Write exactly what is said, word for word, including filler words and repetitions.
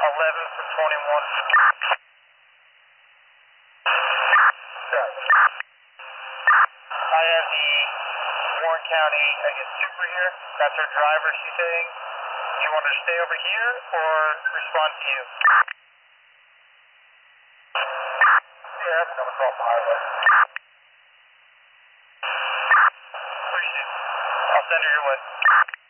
eleven from twenty-one. Yeah. I have the Warren County, I guess, super here. That's her driver, she's saying. Do you want her to stay over here or respond to you? Yeah, that's coming across the highway. Appreciate it. I'll send her your way.